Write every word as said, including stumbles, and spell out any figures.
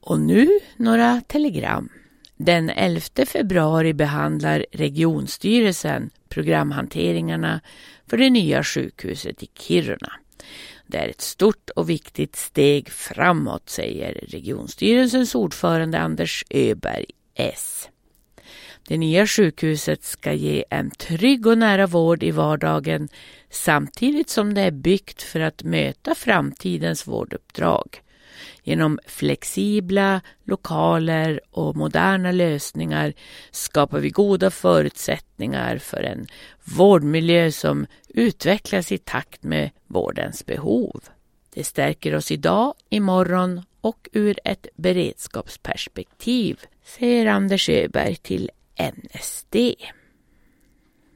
Och nu några telegram. Den elfte februari behandlar regionstyrelsen programhanteringarna för det nya sjukhuset i Kiruna. Det är ett stort och viktigt steg framåt, säger regionstyrelsens ordförande Anders Öberg, S. Det nya sjukhuset ska ge en trygg och nära vård i vardagen samtidigt som det är byggt för att möta framtidens vårduppdrag. Genom flexibla lokaler och moderna lösningar skapar vi goda förutsättningar för en vårdmiljö som utvecklas i takt med vårdens behov. Det stärker oss idag, imorgon och ur ett beredskapsperspektiv, säger Anders Öberg till N S D.